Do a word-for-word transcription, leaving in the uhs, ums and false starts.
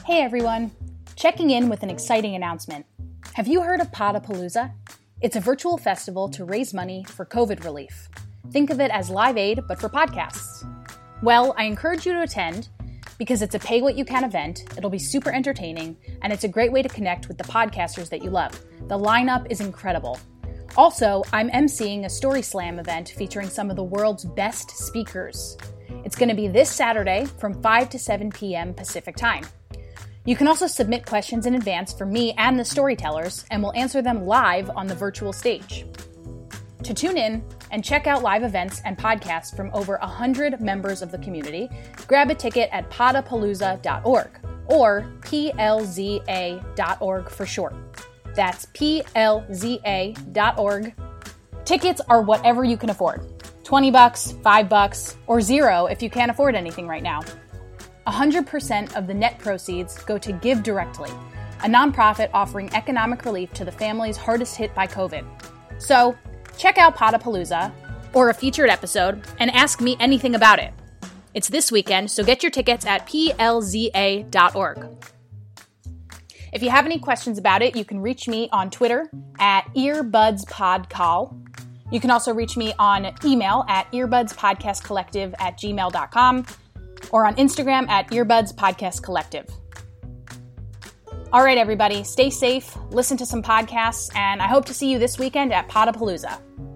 Hey everyone, checking in with an exciting announcement. Have you heard of Podapalooza? It's a virtual festival to raise money for COVID relief. Think of it as Live Aid, but for podcasts. Well, I encourage you to attend because it's a pay-what-you-can event, it'll be super entertaining, and it's a great way to connect with the podcasters that you love. The lineup is incredible. Also, I'm emceeing a Story Slam event featuring some of the world's best speakers. It's going to be this Saturday from five to seven p.m. Pacific Time. You can also submit questions in advance for me and the storytellers, and we'll answer them live on the virtual stage. To tune in and check out live events and podcasts from over one hundred members of the community, grab a ticket at podapalooza dot org, or P L Z A dot org for short. That's P L Z A dot org. Tickets are whatever you can afford. twenty bucks, five bucks, or zero if you can't afford anything right now. one hundred percent of the net proceeds go to Give Directly, a nonprofit offering economic relief to the families hardest hit by COVID. So, check out Podapalooza, or a featured episode, and ask me anything about it. It's this weekend, so get your tickets at P L Z A dot org. If you have any questions about it, you can reach me on Twitter at earbudspodcall. You can also reach me on email at earbudspodcastcollective at gmail dot com or on Instagram at earbudspodcastcollective. All right, everybody, stay safe, listen to some podcasts, and I hope to see you this weekend at Podapalooza.